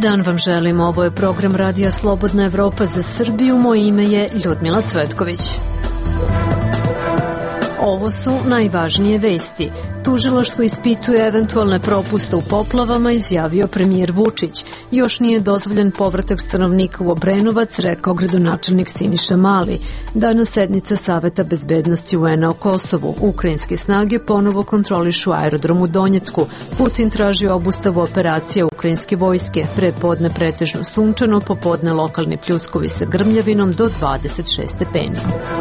dan vam želim, ovo je program Radija Slobodna Evropa za Srbiju, moje ime je Ljudmila Cvetković. Ovo su najvažnije vesti. Tužilaštvo ispituje eventualne propuste u poplavama, izjavio premijer Vučić. Još nije dozvoljen povratak stanovnika u Obrenovac, rekao gradonačelnik Siniša Mali. Danas sednica Saveta bezbednosti UN-a o Kosovu. Ukrajinske snage ponovo kontrolišu aerodrom u Donjecku. Putin traži obustavu operacija ukrajinske vojske. Pre podne pretežno sunčano, popodne lokalni pljuskovi sa grmljavinom do 26 stepeni.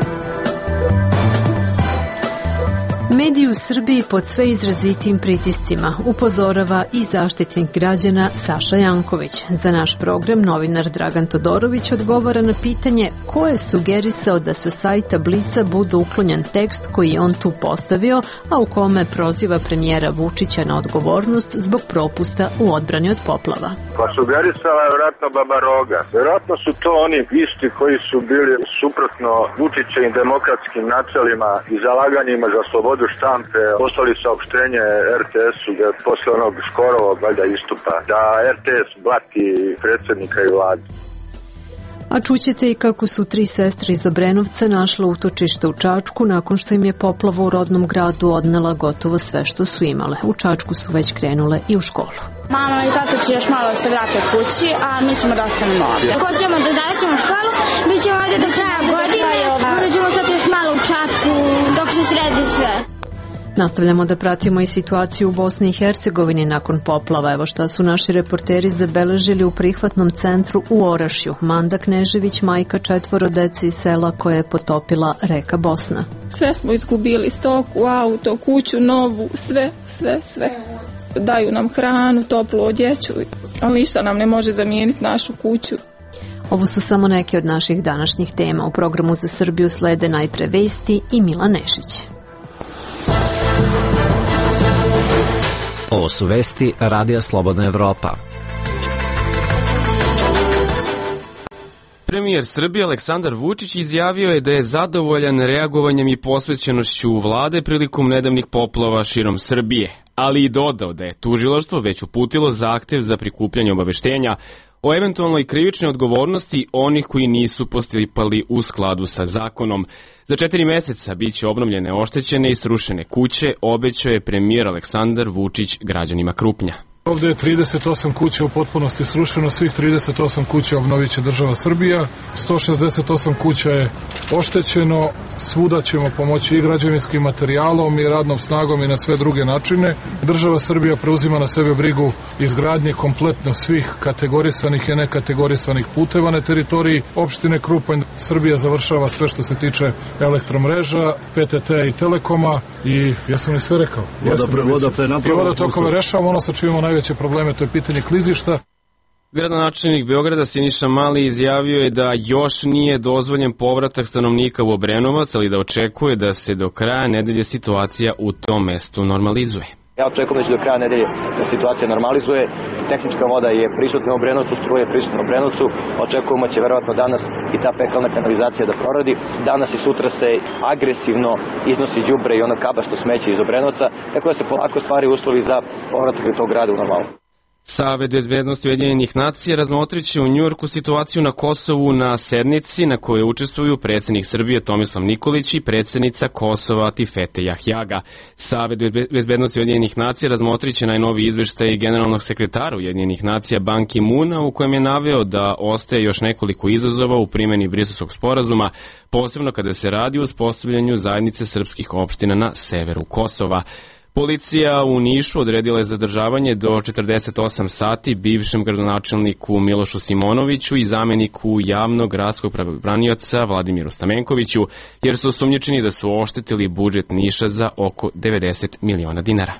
Mediji u Srbiji pod sve izrazitim pritiscima, upozorava i zaštitnik građana Saša Janković. Za naš program novinar Dragan Todorović odgovara na pitanje ko je sugerisao da sa sajta Blica bude uklonjen tekst koji je on tu postavio, a u kome proziva premijera Vučića na odgovornost zbog propusta u odbrani od poplava. Pa sugerisala je vjerojatno Baba Roga. Vjerojatno su to oni isti koji su bili suprotno Vučićevim demokratskim načelima i zalaganjima za slobodu štampe poslali saopštenje RTS-u da posle onog Škorovog valjda istupa da RTS blati predsjednika i vladu. A čućete i kako su 3 sestre iz Obrenovca našle utočište u Čačku nakon što im je poplava u rodnom gradu odnela gotovo sve što su imale. U Čačku su već krenule i u školu. Mama i tata će još malo se vrate kući, a mi ćemo da ostanemo ovdje. Hoćemo da završimo školu, bit ćemo ovdje do kraja godine, onda ćemo sad još malo u Čačku dok se sredi sve. Nastavljamo da pratimo i situaciju u Bosni i Hercegovini nakon poplava. Evo šta su naši reporteri zabeležili u prihvatnom centru u Orašju. Manda Knežević, majka 4 dece iz sela koje je potopila reka Bosna. Sve smo izgubili, stoku, auto, kuću, novu, sve. Daju nam hranu, toplu odjeću, ali ništa nam ne može zamijeniti našu kuću. Ovo su samo neke od naših današnjih tema. U programu za Srbiju slede najpre vesti i Milan Nešić. Ovo su vesti Radija Slobodna Evropa. Premijer Srbije Aleksandar Vučić izjavio je da je zadovoljan reagovanjem i posvećenošću vlade prilikom nedavnih poplava širom Srbije, ali i dodao da je tužilaštvo već uputilo zahtev za prikupljanje obaveštenja o eventualnoj krivičnoj odgovornosti onih koji nisu postupali u skladu sa zakonom. Za 4 meseca biće obnovljene oštećene i srušene kuće, obećao je premijer Aleksandar Vučić građanima Krupnja. Ovdje je 38 kuća u potpunosti srušeno, svih 38 kuća obnovit će država Srbija, 168 kuća je oštećeno, svuda ćemo pomoći i građevinskim materijalom i radnom snagom i na sve druge načine. Država Srbija preuzima na sebe brigu izgradnje kompletno svih kategorisanih i nekategorisanih puteva na teritoriji opštine Krupanj. Srbija završava sve što se tiče elektromreža, PTT i Telekoma i ja sam li sve rekao? I vodotokove rešavamo, ono sa čim imamo najveće probleme, to je pitanje klizišta. Gradonačelnik Beograda Siniša Mali izjavio je da još nije dozvoljen povratak stanovnika u Obrenovac, ali da očekuje da se do kraja nedelje situacija u tom mestu normalizuje. Ja očekujem da će do kraja nedelje da situacija normalizuje. Tehnička voda je prisutna u Obrenovcu, struje je prisutna u Obrenovcu. Očekujemo će verovatno danas i ta pekalna kanalizacija da proradi. Danas i sutra se agresivno iznosi đubre i ono kabasto smeće iz Obrenovca, tako da se polako stvari uslovi za povratak tog grada u normalu. Savet bezbednosti Ujedinjenih nacija razmotrit će u Njujorku situaciju na Kosovu na sednici na kojoj učestvuju predsjednik Srbije Tomislav Nikolić i predsjednica Kosova Tifete Jahjaga. Savet bezbednosti Ujedinjenih nacija razmotrit će najnoviji izveštaj generalnog sekretara Ujedinjenih nacija Ban Ki-moona u kojem je naveo da ostaje još nekoliko izazova u primjeni Briselskog sporazuma, posebno kada se radi o uspostavljanju zajednice srpskih opština na severu Kosova. Policija u Nišu odredila je zadržavanje do 48 sati bivšem gradonačelniku Milošu Simonoviću i zameniku javnog gradskog pravobranioca Vladimiru Stamenkoviću, jer su osumnjičeni da su oštetili budžet Niša za oko 90 miliona dinara.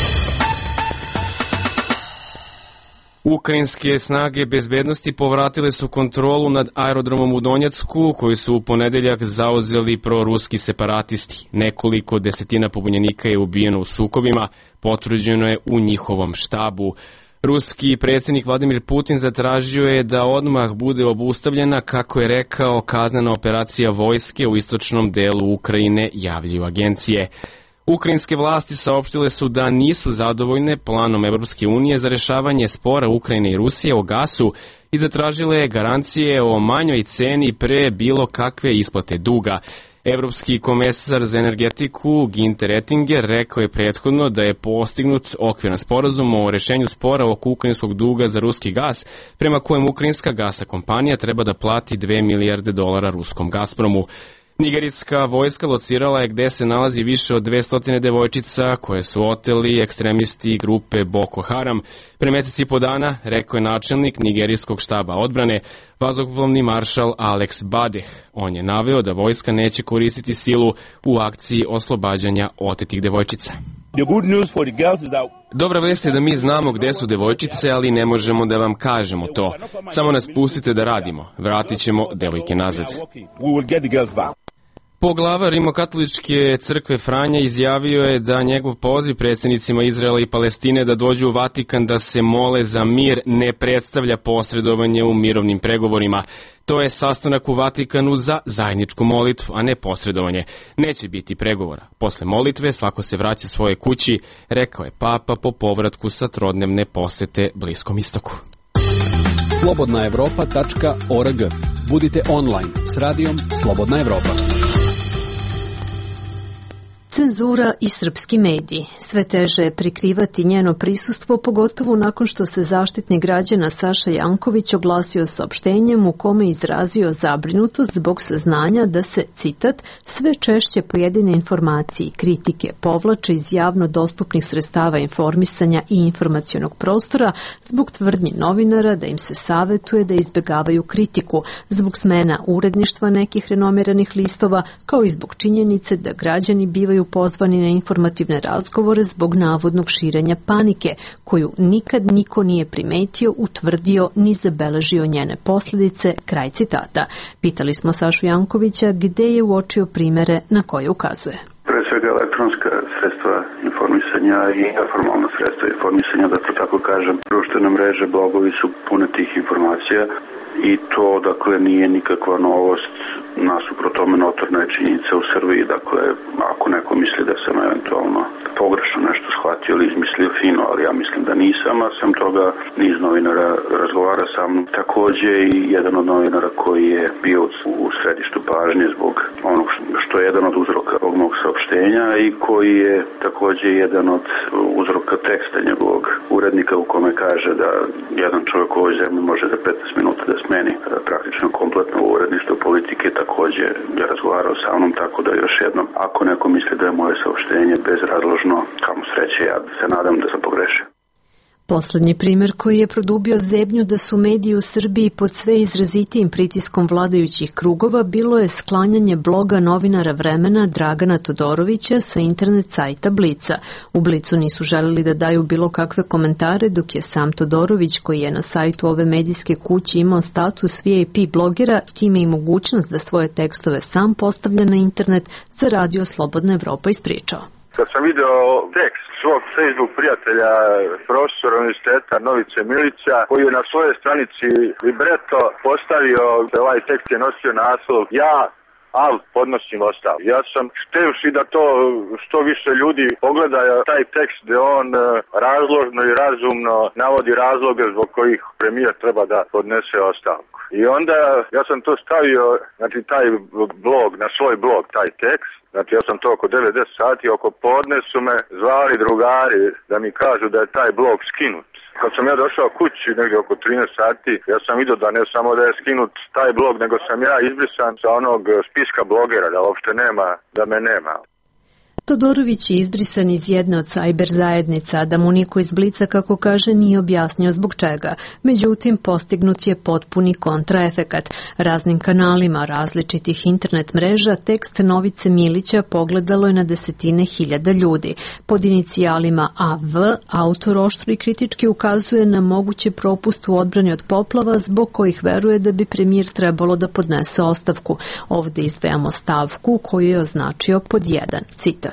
Ukrajinske snage bezbednosti povratile su kontrolu nad aerodromom u Donjecku, koji su u ponedeljak zauzeli proruski separatisti. Nekoliko desetina pobunjenika je ubijeno u sukobima, potvrđeno je u njihovom štabu. Ruski predsjednik Vladimir Putin zatražio je da odmah bude obustavljena, kako je rekao, kaznena operacija vojske u istočnom delu Ukrajine, javljaju agencije. Ukrajinske vlasti saopštile su da nisu zadovoljne planom Evropske unije za rešavanje spora Ukrajine i Rusije o gasu i zatražile garancije o manjoj ceni pre bilo kakve isplate duga. Evropski komesar za energetiku Ginter Oettinger rekao je prethodno da je postignut okviran sporazum o rešenju spora oko ukrajinskog duga za ruski gas, prema kojem ukrajinska gasna kompanija treba da plati $2 milijarde ruskom Gazpromu. Nigerijska vojska locirala je gde se nalazi više od 200 devojčica koje su oteli ekstremisti grupe Boko Haram. Pre mesec i po dana, rekao je načelnik nigerijskog štaba odbrane, vazduhoplovni maršal Alex Badeh. On je naveo da vojska neće koristiti silu u akciji oslobađanja otetih devojčica. Dobra vest je da mi znamo gde su devojčice, ali ne možemo da vam kažemo to. Samo nas pustite da radimo. Vratit ćemo devojke nazad. Poglavar Rimokatoličke crkve Franja izjavio je da njegov poziv predsjednicima Izraela i Palestine da dođu u Vatikan da se mole za mir ne predstavlja posredovanje u mirovnim pregovorima. To je sastanak u Vatikanu za zajedničku molitvu, a ne posredovanje. Neće biti pregovora. Posle molitve svako se vraća svoje kući, rekao je Papa po povratku sa trodnevne posete Bliskom istoku. slobodnaevropa.org. Budite online s radijom Slobodna Evropa. Cenzura i srpski mediji. Sve teže je prikrivati njeno prisustvo, pogotovo nakon što se Zaštitnik građana Saša Janković oglasio saopštenjem u kome izrazio zabrinutost zbog saznanja da se, citat, sve češće pojedine informacije i kritike povlače iz javno dostupnih sredstava informisanja i informacionog prostora zbog tvrdnji novinara da im se savetuje da izbegavaju kritiku, zbog smena uredništva nekih renomiranih listova, kao i zbog činjenice da građani bivaju pozvani na informativne razgovore zbog navodnog širenja panike, koju nikad niko nije primetio, utvrdio ni zabeležio njene posljedice, kraj citata. Pitali smo Sašu Jankovića gde je uočio primere na koje ukazuje. Pre svega elektronska sredstva informisanja i neformalna sredstva informisanja, da to tako kažem. Društvene mreže, blogovi su pune tih informacija i to, dakle, nije nikakva novost. Nasuprot tome notorna je činjenica u Srbiji, dakle, ako neko misli da sam eventualno pogrešno nešto shvatio ili izmislio fino, ali ja mislim da nisam, a sam toga niz novinara razgovara sa mnom. Takođe i jedan od novinara koji je bio u središtu pažnje zbog onog što je jedan od uzroka ovog mog saopštenja i koji je takođe jedan od uzroka teksta njegovog urednika u kome kaže da jedan čovjek u ovoj zemlji može za 15 minuta da smeni praktično kompletno uredništvo politike. Takođe je razgovarao sa mnom, tako da još jednom, ako neko misli da je moje saopštenje bezrazložno, kamo sreće, ja se nadam da sam pogrešio. Poslednji primer koji je produbio zebnju da su mediji u Srbiji pod sve izrazitijim pritiskom vladajućih krugova bilo je sklanjanje bloga novinara Vremena Dragana Todorovića sa internet sajta Blica. U Blicu nisu želeli da daju bilo kakve komentare, dok je sam Todorović, koji je na sajtu ove medijske kuće imao status VIP blogera, time i mogućnost da svoje tekstove sam postavlja na internet, za radio Slobodna Evropa ispričao. Kad sam video tekst svog Facebook prijatelja, profesora univerziteta Novice Milića, koji je na svojoj stranici Libreto postavio, ovaj tekst je nosio naslov "Ja podnosim ostavku". Ja sam htevši da to što više ljudi pogleda taj tekst gde on razložno i razumno navodi razloge zbog kojih premijer treba da podnese ostavku. I onda ja sam to stavio, znači taj blog, na svoj blog, taj tekst. Znači ja sam to oko 9-10 sati, oko podne su me zvali drugari da mi kažu da je taj blog skinut. Kad sam ja došao kući negdje oko 13 sati, ja sam vidio da ne samo da je skinut taj blog, nego sam ja izbrisan sa onog spiska blogera, da uopšte nema, da me nema. Todorović je izbrisan iz jedne od sajber zajednica, da mu niko iz Blica, kako kaže, nije objasnio zbog čega. Međutim, postignut je potpuni kontraefekat. Raznim kanalima različitih internet mreža tekst Novice Milića pogledalo je na desetine hiljada ljudi. Pod inicijalima AV, autor oštro i kritički ukazuje na moguće propust u odbrani od poplava, zbog kojih veruje da bi premijer trebalo da podnese ostavku. Ovde izdvajamo stavku koju je označio pod 1, citat.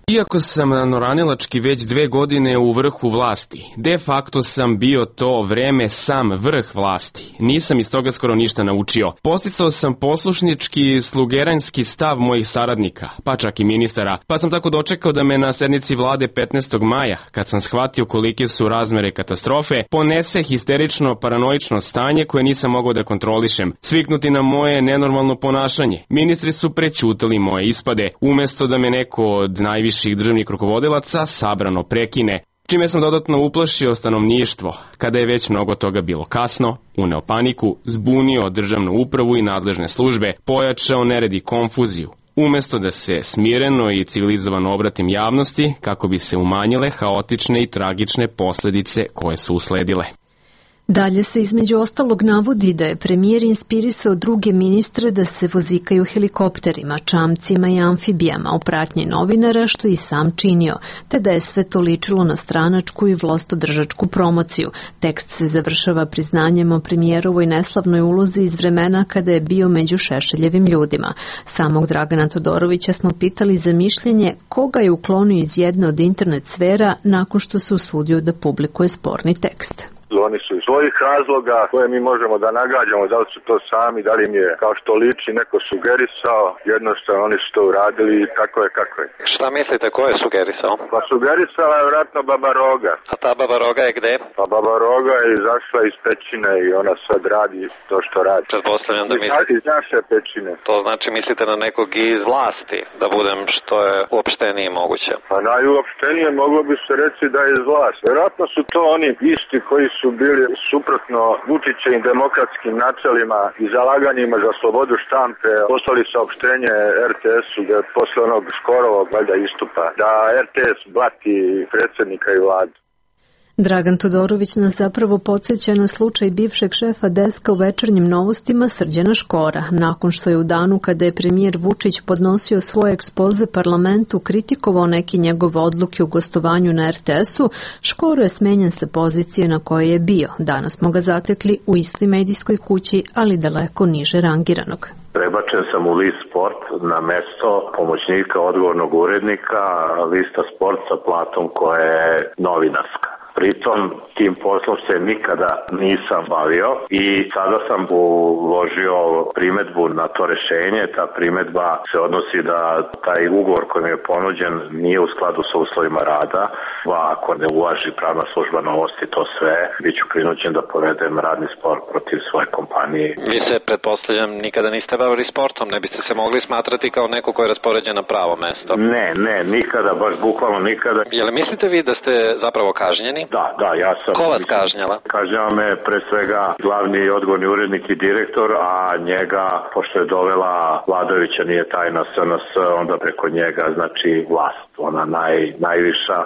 Iako sam nanoranilački već 2 godine u vrhu vlasti, de facto sam bio to vreme sam vrh vlasti. Nisam iz toga skoro ništa naučio. Posticao sam poslušnički, slugeranski stav mojih saradnika, pa čak i ministara, pa sam tako dočekao da me na sednici vlade 15. maja, kad sam shvatio kolike su razmere katastrofe, ponese histerično paranoično stanje koje nisam mogao da kontrolišem, sviknuti na moje nenormalno ponašanje. Ministri su prećutali moje ispade, umesto da me neko od najviših državnih rukovodilaca sabrano prekine, čime sam dodatno uplašio stanovništvo, kada je već mnogo toga bilo kasno, uneo paniku, zbunio državnu upravu i nadležne službe, pojačao nered i konfuziju, umesto da se smireno i civilizovano obratim javnosti kako bi se umanjile haotične i tragične posledice koje su usledile. Dalje se između ostalog navodi da je premijer inspirisao druge ministre da se vozikaju helikopterima, čamcima i amfibijama u pratnji novinara, što i sam činio, te da je sve to ličilo na stranačku i vlastodržačku promociju. Tekst se završava priznanjem o premijerovoj neslavnoj ulozi iz vremena kada je bio među Šešeljevim ljudima. Samog Dragana Todorovića smo pitali za mišljenje koga je uklonio iz jedne od internet sfera nakon što se usudio da publikuje sporni tekst. Oni su iz svojih razloga koje mi možemo da nagađamo, da li su to sami, da li im je kao što liči neko sugerisao, jednostavno oni su to uradili i tako je kako je. Šta mislite, ko je sugerisao? Pa sugerisala je vjerojatno Baba Roga. A ta Baba Roga je gde? Pa Baba Roga je izašla iz pećine i ona sad radi to što radi. Pretpostavljam da mislite... Iz naše pećine. To znači mislite na nekog iz vlasti, da budem što je uopštenije moguće? Pa najuopštenije moglo bi se reći da je iz vlasti. Vjerojatno su to oni isti koji su bili suprotno Vučićevim demokratskim načelima i zalaganjima za slobodu štampe, poslali saopštenje RTS-u da posle onog Škorovog valjda istupa, da RTS blati predsjednika i vladu. Dragan Todorović nas zapravo podsjeća na slučaj bivšeg šefa deska u Večernjim novostima Srđana Škora. Nakon što je u danu kada je premijer Vučić podnosio svoj ekspoze parlamentu kritikovao neki njegove odluke u gostovanju na RTS-u, Škoro je smenjen sa pozicije na kojoj je bio. Danas smo ga zatekli u istoj medijskoj kući, ali daleko niže rangiranog. Prebačen sam u list Sport na mesto pomoćnika odgovornog urednika lista Sport sa platom koja je novinarska. Pritom tim poslom se nikada nisam bavio i sada sam uložio primedbu na to rešenje. Ta primedba se odnosi da taj ugovor koji mi je ponuđen nije u skladu sa uslovima rada, a ako ne uvaži pravna služba Novosti to sve, bit ću prinuđen da povedem radni spor protiv svoje kompanije. Vi se, pretpostavljam, nikada niste bavili sportom, ne biste se mogli smatrati kao neko ko je raspoređen na pravo mesto? Ne, nikada, baš bukvalno nikada. Jel mislite vi da ste zapravo kažnjeni? Da, ja sam. Ko vas kažnjava? Kažnjava me pre svega glavni odgovorni urednik i direktor, a njega, pošto je dovela vladajuća, nije tajna SNS, onda preko njega, znači vlast, ona najviša.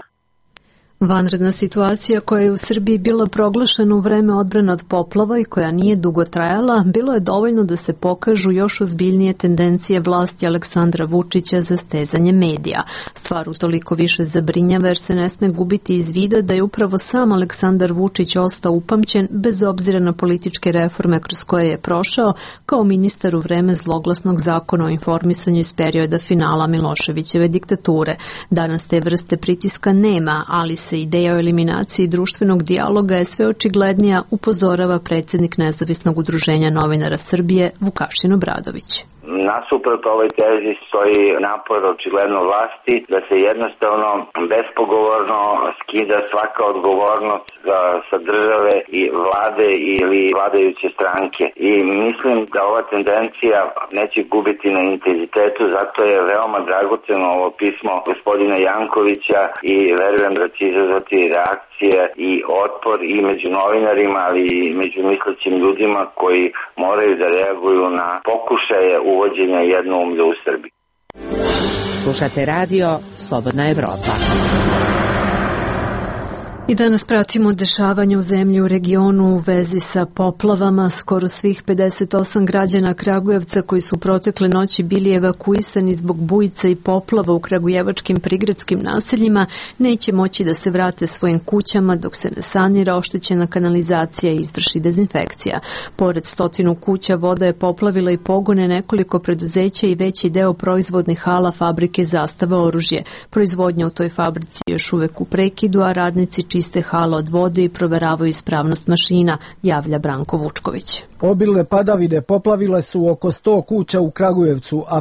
Vanredna situacija koja je u Srbiji bila proglašena u vreme odbrane od poplava i koja nije dugo trajala, bilo je dovoljno da se pokažu još ozbiljnije tendencije vlasti Aleksandra Vučića za stezanje medija. Stvar utoliko više zabrinjava jer se ne sme gubiti iz vida da je upravo sam Aleksandar Vučić ostao upamćen bez obzira na političke reforme kroz koje je prošao kao ministar u vreme zloglasnog zakona o informisanju iz perioda finala Miloševićeve diktature. Danas te vrste pritiska nema, ali se ideja o eliminaciji društvenog dijaloga je sve očiglednija, upozorava predsjednik Nezavisnog udruženja novinara Srbije Vukašin Obradović. Nasuprot ovoj tezi stoji napor očigledno vlasti da se jednostavno bespogovorno skida svaka odgovornost sa države i vlade ili vladajuće stranke. I mislim da ova tendencija neće gubiti na intenzitetu, zato je veoma dragoceno ovo pismo gospodina Jankovića i verujem da će izazvati reakcije i otpor i među novinarima, ali i među mislećim ljudima koji moraju da reaguju na pokušaje uvođenja jednoumlja u Srbiji. Slušate radio Slobodna Evropa. I danas pratimo dešavanje u zemlji u regionu u vezi sa poplavama. Skoro svih 58 građana Kragujevca koji su protekle noći bili evakuisani zbog bujica i poplava u kragujevačkim prigradskim naseljima neće moći da se vrate svojim kućama dok se ne sanira oštećena kanalizacija i izvrši dezinfekcija. Pored 100 kuća voda je poplavila i pogone nekoliko preduzeća i veći deo proizvodnih hala fabrike Zastava oružje. Proizvodnja u toj fabrici je još uvek u prekidu, a radnici čiste hala od vode i proveravaju ispravnost mašina, javlja Branko Vučković. Obilne padavine poplavile su oko 100 kuća u Kragujevcu, a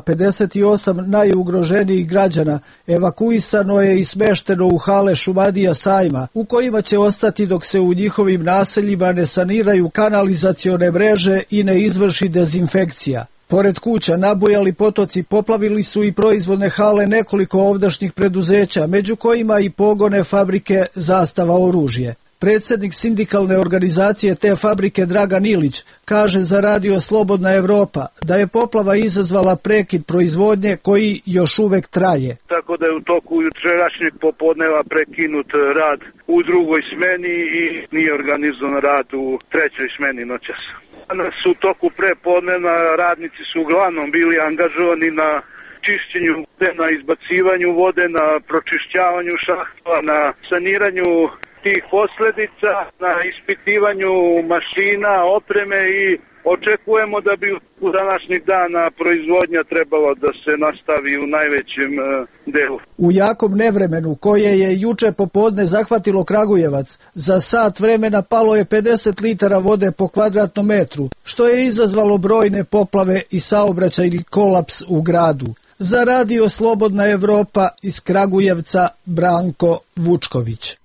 58 najugroženijih građana evakuisano je i smešteno u hale Šumadija Sajma, u kojima će ostati dok se u njihovim naseljima ne saniraju kanalizacione mreže i ne izvrši dezinfekcija. Pored kuća nabujali potoci poplavili su i proizvodne hale nekoliko ovdašnjih preduzeća, među kojima i pogone fabrike Zastava oružje. Predsjednik sindikalne organizacije te fabrike Dragan Ilić kaže za radio Slobodna Evropa da je poplava izazvala prekid proizvodnje koji još uvek traje. Tako da je u toku jučerašnjeg popodneva prekinut rad u drugoj smeni i nije organizovan rad u trećoj smeni noćas. Danas u toku prepodneva radnici su uglavnom bili angažovani na čišćenju vode, na izbacivanju vode, na pročišćavanju šahtova, na saniranju tih posljedica, na ispitivanju mašina, opreme i očekujemo da bi u današnjih dana proizvodnja trebalo da se nastavi u najvećem delu. U jakom nevremenu koje je juče popodne zahvatilo Kragujevac, za sat vremena palo je 50 litara vode po kvadratnom metru, što je izazvalo brojne poplave i saobraćajni kolaps u gradu. Za radio Slobodna Evropa iz Kragujevca Branko Vučković.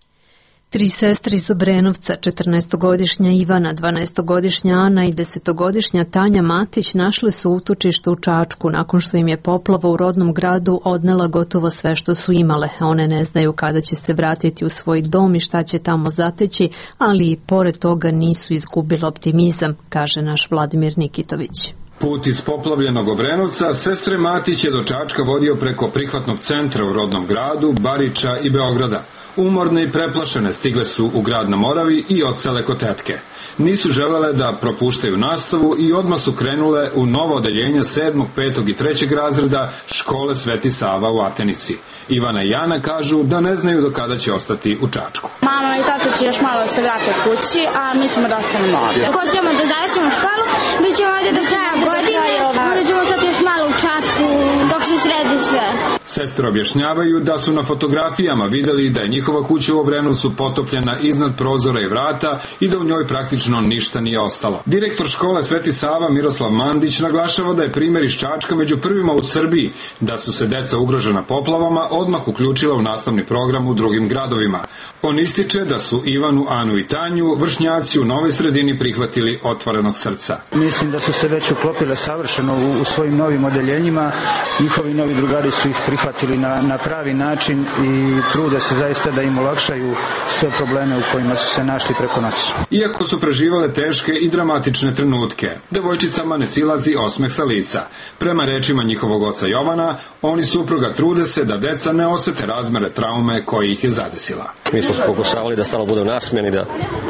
3 sestre iz Obrenovca, 14-godišnja Ivana, 12-godišnja Ana i 10-godišnja Tanja Matić našle su utočište u Čačku nakon što im je poplava u rodnom gradu odnela gotovo sve što su imale. One ne znaju kada će se vratiti u svoj dom i šta će tamo zateći, ali i pored toga nisu izgubili optimizam, kaže naš Vladimir Nikitović. Put iz poplavljenog Obrenovca sestre Matić je do Čačka vodio preko prihvatnog centra u rodnom gradu, Bariča i Beograda. Umorne i preplašene stigle su u grad na Moravi i odsele kod tetke. Nisu želele da propuštaju nastavu i odmah su krenule u novo odeljenje 7., 5. i 3. razreda škole Sveti Sava u Atenici. Ivana i Jana kažu da ne znaju do kada će ostati u Čačku. Mama i tata će još malo se vrate kući, a mi ćemo da ostanemo ovdje. Hoćemo da završimo školu, bit ćemo ovdje do kraja godine, onda ćemo sad još malo u Čačku dok se sredi sve. Sestre objašnjavaju da su na fotografijama videli da je njihova kuća u Obrenovcu potopljena iznad prozora i vrata i da u njoj praktično ništa nije ostalo. Direktor škole Sveti Sava Miroslav Mandić naglašava da je primjer iz Čačka među prvima u Srbiji da su se deca ugrožena poplavama odmah uključila u nastavni program u drugim gradovima. On ističe da su Ivanu, Anu i Tanju vršnjaci u novoj sredini prihvatili otvorenog srca. Mislim da su se već uklopile savršeno u svojim novim odeljenjima. Njihovi novi drugari su ih prihvatili na pravi način i trude se zaista da im olakšaju sve probleme u kojima su se našli preko noći. Iako su preživale teške i dramatične trenutke, devojčicama ne silazi osmeh sa lica. Prema rečima njihovog oca Jovana, oni supruga trude se da deca ne osete razmere traume koje ih je zadesila. Mi smo pokušavali da stalno budemo nasmijeni, da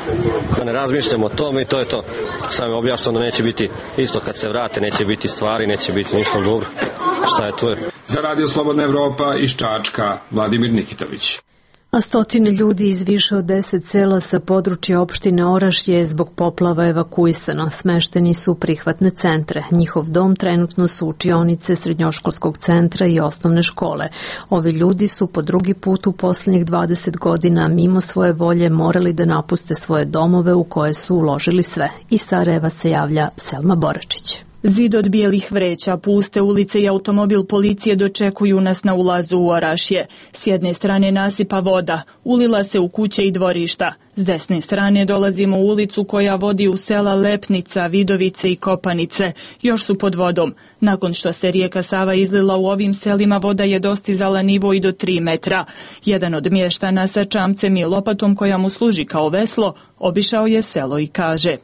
ne razmišljamo o tome i to je to. Sam je objašnjeno da neće biti isto kad se vrate, neće biti stvari, neće biti ništa dobro. Šta je to? Za radio Slobodna Evropa iz Čačka, Vladimir Nikitović. A stotine ljudi iz više od 10 sela sa područja opštine Orašje je zbog poplava evakuisano. Smešteni su u prihvatne centre. Njihov dom trenutno su učionice srednjoškolskog centra i osnovne škole. Ovi ljudi su po drugi put u posljednjih 20 godina mimo svoje volje morali da napuste svoje domove u koje su uložili sve. Iz Sarajeva se javlja Selma Boračić. Zid od bijelih vreća, puste ulice i automobil policije dočekuju nas na ulazu u Orašje. S jedne strane nasipa voda, ulila se u kuće i dvorišta. S desne strane dolazimo u ulicu koja vodi u sela Lepnica, Vidovice i Kopanice. Još su pod vodom. Nakon što se rijeka Sava izlila u ovim selima, voda je dostizala nivo i do 3 metra. Jedan od mještana sa čamcem i lopatom koja mu služi kao veslo, obišao je selo i kaže: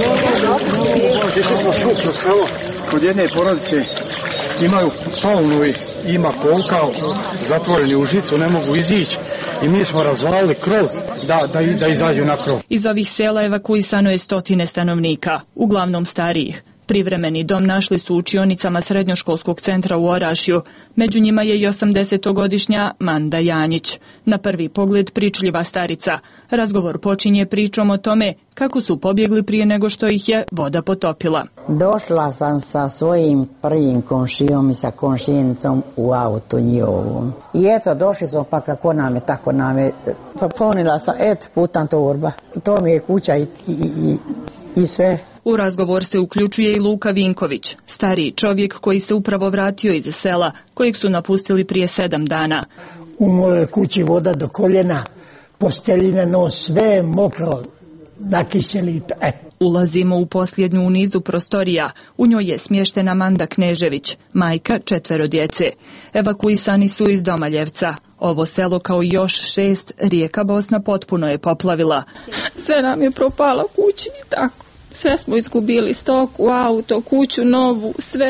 Išli smo svukno selo, kod jedne porodice imaju paunu i ima kolka, zatvoreni u žicu, ne mogu izići. i mi smo razvalili krov da izađu na krov. Iz ovih sela evakuisano je 100 stanovnika, uglavnom starijih. Privremeni dom našli su u učionicama srednjoškolskog centra u Orašju. Među njima je i 80-godišnja Manda Janjić. Na prvi pogled pričljiva starica. Razgovor počinje pričom o tome kako su pobjegli prije nego što ih je voda potopila. Došla sam sa svojim prvim komšijom i sa komšijenicom u auto njihovom. I eto, došli smo pa kako tako nam je. Pa ponila sam, putan torba. To mi je kuća i sve. U razgovor se uključuje i Luka Vinković, stariji čovjek koji se upravo vratio iz sela, kojeg su napustili prije 7 dana. U mojoj kući voda do koljena, posteljine, sve mokro, nakiseli. Ulazimo u posljednju u nizu prostorija. U njoj je smještena Manda Knežević, majka 4 djece. Evakuisani su iz Domaljevca. Ovo selo kao i još 6 rijeka Bosna potpuno je poplavila. Sve nam je propalo kući i tako. Sve smo izgubili, stoku, auto, kuću, novu, sve.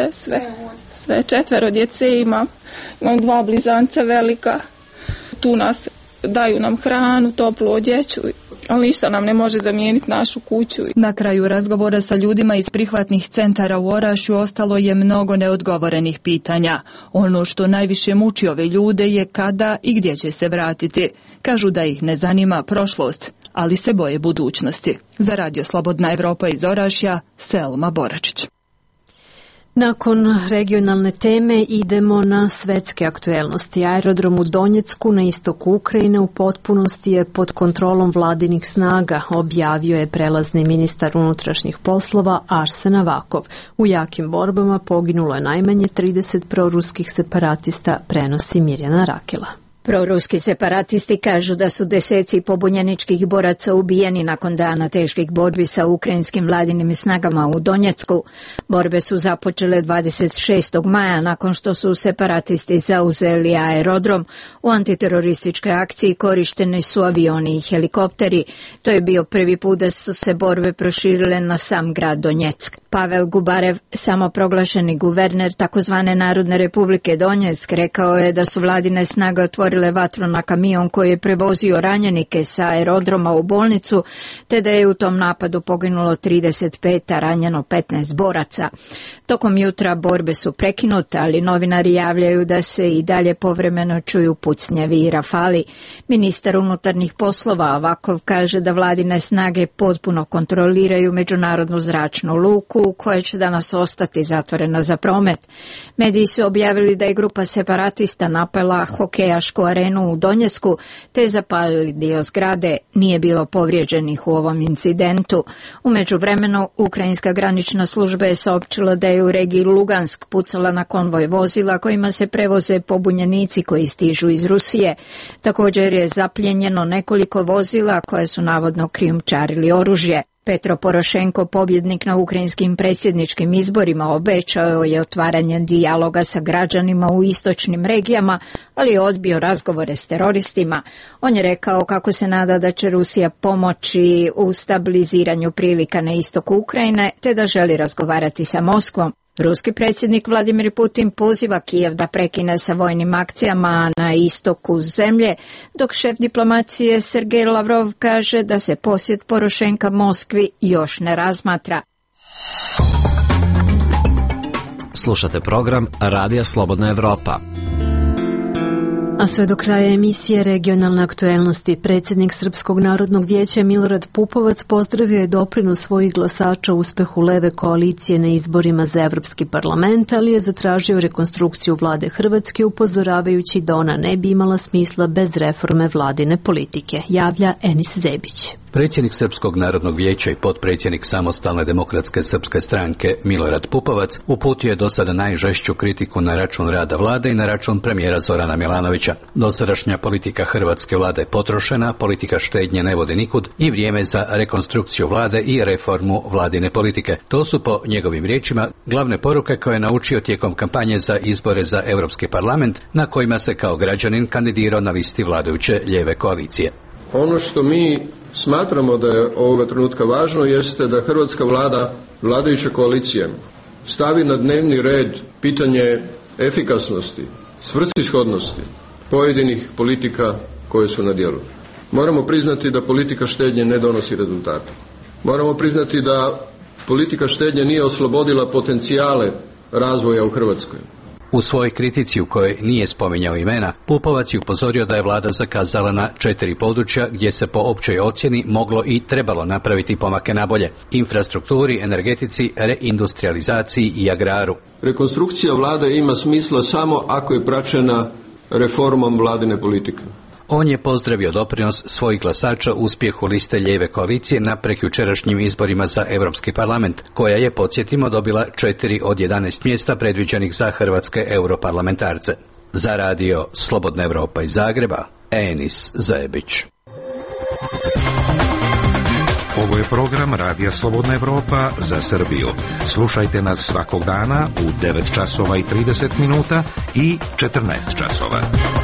4 djece imam 2 blizanca velika. Tu nas daju nam hranu, toplu odjeću, ali ništa nam ne može zamijeniti našu kuću. Na kraju razgovora sa ljudima iz prihvatnih centara u Orašju ostalo je mnogo neodgovorenih pitanja. Ono što najviše muči ove ljude je kada i gdje će se vratiti. Kažu da ih ne zanima prošlost, ali se boje budućnosti. Za Radio Slobodna Evropa iz Orašja, Selma Boračić. Nakon regionalne teme idemo na svetske aktuelnosti. Aerodrom u Donjecku na istoku Ukrajine u potpunosti je pod kontrolom vladinih snaga, objavio je prelazni ministar unutrašnjih poslova Arsen Avakov. U jakim borbama poginulo je najmanje 30 proruskih separatista, prenosi Mirjana Rakela. Proruski separatisti kažu da su deseci pobunjeničkih boraca ubijeni nakon dana teških borbi sa ukrajinskim vladinim snagama u Donjecku. Borbe su započele 26. maja nakon što su separatisti zauzeli aerodrom. U antiterorističkoj akciji korišteni su avioni i helikopteri. To je bio prvi put da su se borbe proširile na sam grad Donjeck. Pavel Gubarev, samoproglašeni guverner takozvane Narodne republike Donjeck, rekao je da su vladine snage otvorile vatru na kamion koji je prevozio ranjenike sa aerodroma u bolnicu, te da je u tom napadu poginulo 35, a ranjeno 15 boraca. Tokom jutra borbe su prekinute, ali novinari javljaju da se i dalje povremeno čuju pucnjevi i rafali. Ministar unutarnjih poslova Avakov kaže da vladine snage potpuno kontroliraju međunarodnu zračnu luku, koja će danas ostati zatvorena za promet. Mediji su objavili da je grupa separatista napala hokejašku arenu u Donjecku te zapalili dio zgrade. Nije bilo povrijeđenih u ovom incidentu. U međuvremenu, ukrajinska granična služba je saopćila da je u regiji Lugansk pucala na konvoj vozila kojima se prevoze pobunjenici koji stižu iz Rusije. Također je zapljenjeno nekoliko vozila koje su navodno krijumčarili oružje. Petro Porošenko, pobjednik na ukrajinskim predsjedničkim izborima, obećao je otvaranje dijaloga sa građanima u istočnim regijama, ali je odbio razgovore s teroristima. On je rekao kako se nada da će Rusija pomoći u stabiliziranju prilika na istoku Ukrajine, te da želi razgovarati sa Moskvom. Ruski predsjednik Vladimir Putin poziva Kijev da prekine sa vojnim akcijama na istoku zemlje, dok šef diplomacije Sergej Lavrov kaže da se posjet Porošenka Moskvi još ne razmatra. Slušate program Radija Slobodna Evropa. A sve do kraja emisije Regionalne aktuelnosti, predsjednik Srpskog narodnog vijeća Milorad Pupovac pozdravio je doprinos svojih glasača uspehu leve koalicije na izborima za Evropski parlament, ali je zatražio rekonstrukciju vlade Hrvatske, upozoravajući da ona ne bi imala smisla bez reforme vladine politike, javlja Enis Zebić. Predsjednik Srpskog narodnog vijeća i potpredsjednik Samostalne demokratske srpske stranke Milorad Pupovac uputio je do sada najžešću kritiku na račun rada vlade i na račun premijera Zorana Milanovića. Dosadašnja politika hrvatske vlade je potrošena, politika štednje ne vodi nikud i vrijeme za rekonstrukciju vlade i reformu vladine politike. To su po njegovim riječima glavne poruke koje je naučio tijekom kampanje za izbore za Europski parlament, na kojima se kao građanin kandidirao na listi vladajuće lijeve koalicije. Ono što mi smatramo da je ovoga trenutka važno jeste da hrvatska vlada, vladajuća koalicija, stavi na dnevni red pitanje efikasnosti, svrsishodnosti pojedinih politika koje su na djelu. Moramo priznati da politika štednje ne donosi rezultate. Moramo priznati da politika štednje nije oslobodila potencijale razvoja u Hrvatskoj. U svojoj kritici u kojoj nije spominjao imena, Pupovac je upozorio da je vlada zakazala na 4 područja gdje se po općoj ocjeni moglo i trebalo napraviti pomake nabolje: infrastrukturi, energetici, reindustrializaciji i agraru. Rekonstrukcija vlade ima smisla samo ako je praćena reformom vladine politike. On je pozdravio doprinos svojih glasača uspjehu liste Lijeve koalicije na prekjučerašnjim izborima za Europski parlament, koja je, podsjetimo, dobila 4 od 11 mjesta predviđenih za hrvatske europarlamentarce. Za radio Slobodna Evropa iz Zagreba, Enis Zajebić. Ovo je program Radija Slobodna Evropa za Srbiju. Slušajte nas svakog dana u 9 časova i 30 minuta i 14 časova.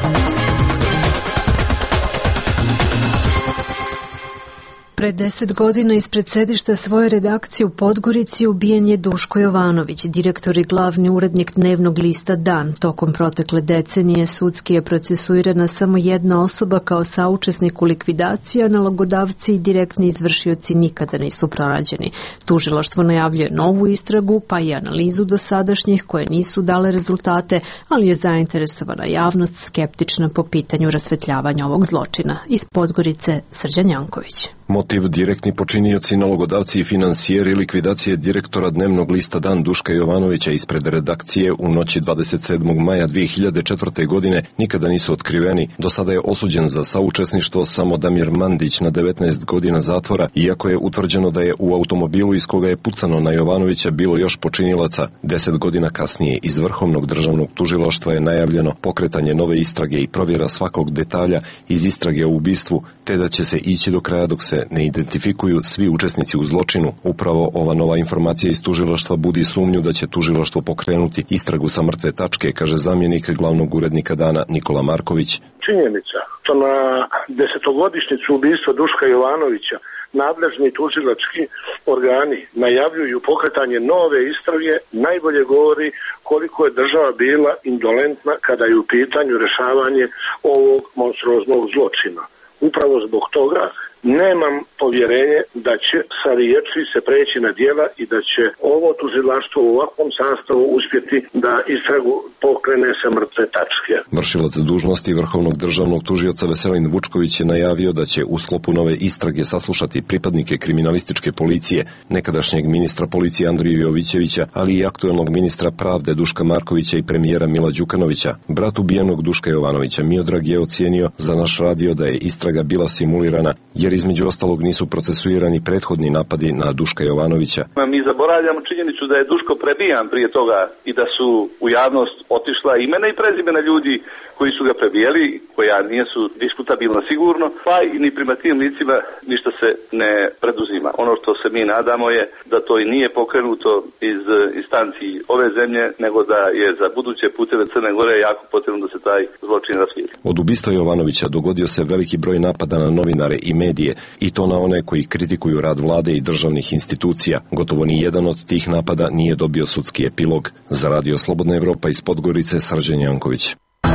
Pre 10 godina ispred sedišta svoje redakcije u Podgorici ubijen je Duško Jovanović, direktor i glavni urednik dnevnog lista Dan. Tokom protekle decenije sudski je procesuirana samo jedna osoba kao saučesnik u likvidaciji, a nalogodavci i direktni izvršioci nikada nisu pronađeni. Tužilaštvo najavljuje novu istragu, pa i analizu dosadašnjih koje nisu dale rezultate, ali je zainteresovana javnost skeptična po pitanju rasvetljavanja ovog zločina. Iz Podgorice, Srđan Janković. Motiv: direktni počinioci, nalogodavci i finansijeri likvidacije direktora dnevnog lista Dan Duška Jovanovića ispred redakcije u noći 27. maja 2004. godine nikada nisu otkriveni. Do sada je osuđen za saučesništvo samo Damir Mandić na 19 godina zatvora, iako je utvrđeno da je u automobilu iz koga je pucano na Jovanovića bilo još počinilaca. 10 godina kasnije iz Vrhovnog državnog tužilaštva je najavljeno pokretanje nove istrage i provjera svakog detalja iz istrage o ubistvu, te da će se ići do kraja dok se ne identifikuju svi učesnici u zločinu. Upravo ova nova informacija iz tužilaštva budi sumnju da će tužilaštvo pokrenuti istragu sa mrtve tačke, kaže zamjenik glavnog urednika Dana Nikola Marković. Činjenica što na 10-godišnjicu ubistva Duška Jovanovića nadležni tužilački organi najavljuju pokretanje nove istrage najbolje govori koliko je država bila indolentna kada je u pitanju rješavanje ovog monstruoznog zločina. Upravo zbog toga nemam povjerenje da će sa riječi se preći na djela i da će ovo tužilaštvo u ovakvom sastavu uspjeti da istragu pokrene sa mrtve tačke. Vršilac dužnosti Vrhovnog državnog tužioca Veselin Vučković je najavio da će u sklopu nove istrage saslušati pripadnike kriminalističke policije, nekadašnjeg ministra policije Andriju Jovićevića, ali i aktuelnog ministra pravde Duška Markovića i premijera Mila Đukanovića. Brat ubijenog Duška Jovanovića Miodrag je ocijenio za naš radio da je istraga bila simulirana, jer između ostalog nisu procesuirani prethodni napadi na Duška Jovanovića. Mi zaboravljamo činjenicu da je Duško prebijan prije toga i da su u javnost otišla imena i prezimena ljudi koji su ga prebijali, koja nisu diskutabilna sigurno, pa i ni prema tim licima ništa se ne preduzima. Ono što se mi nadamo je da to i nije pokrenuto iz instanciji ove zemlje, nego da je za buduće puteve Crne Gore jako potrebno da se taj zločin rasvijetli. Od ubistva Jovanovića dogodio se veliki broj napada na novinare i medije, i to na one koji kritikuju rad vlade i državnih institucija. Gotovo ni jedan od tih napada nije dobio sudski epilog. Za radio Slobodna Evropa iz Podgorice, Srđan Janković.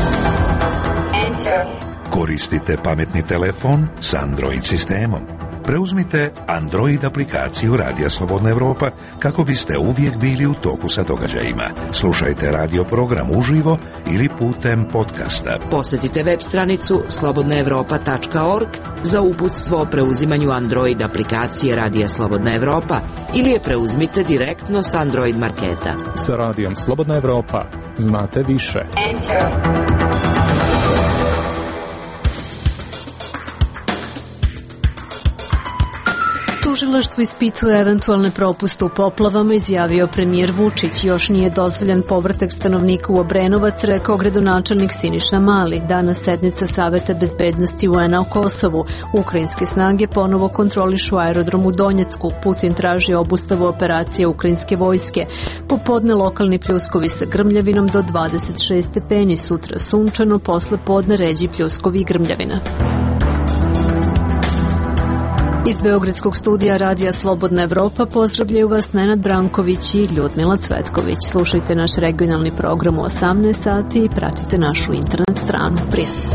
Koristite pametni telefon s Android sistemom. Preuzmite Android aplikaciju Radija Slobodna Evropa kako biste uvijek bili u toku sa događajima. Slušajte radio program uživo ili putem podcasta. Posjetite web stranicu slobodnaevropa.org za uputstvo o preuzimanju Android aplikacije Radija Slobodna Evropa ili je preuzmite direktno s Android marketa. Sa Radijom Slobodna Evropa znate više. Tužilaštvo ispituje eventualne propuste u poplavama, izjavio premijer Vučić. Još nije dozvoljen povratak stanovnika u Obrenovac, rekao gradonačelnik Siniša Mali. Danas sednica Saveta bezbednosti UN-a o Kosovu. Ukrajinske snage ponovo kontrolišu aerodrom u Donjecku. Putin traži obustavu operacije ukrajinske vojske. Popodne lokalni pljuskovi sa grmljavinom do 26 stepeni. Sutra sunčano, posle podne ređi pljuskovi i grmljavina. Iz Beogradskog studija Radija Slobodna Evropa pozdravljaju vas Nenad Branković i Ljudmila Cvetković. Slušajte naš regionalni program u 18 sati i pratite našu internet stranu. Prijatno.